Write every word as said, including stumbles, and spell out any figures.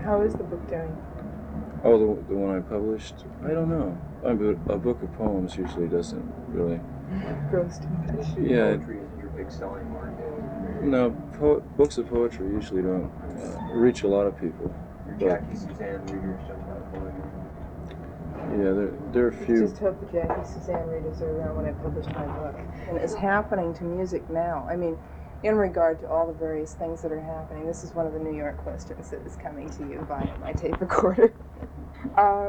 How is the book doing? Oh, the, the one I published? I don't know. I mean, a book of poems usually doesn't really... Grows too much. Yeah. Poetry isn't your big selling market. No, po- books of poetry usually don't uh, reach a lot of people. Your Jackie Suzanne readers don't buy poetry. Yeah, there, there are a few. Just hope the Jackie Suzanne readers are around when I publish my book. And it's happening to music now. I mean, in regard to all the various things that are happening, this is one of the New York questions that is coming to you via my tape recorder. Uh,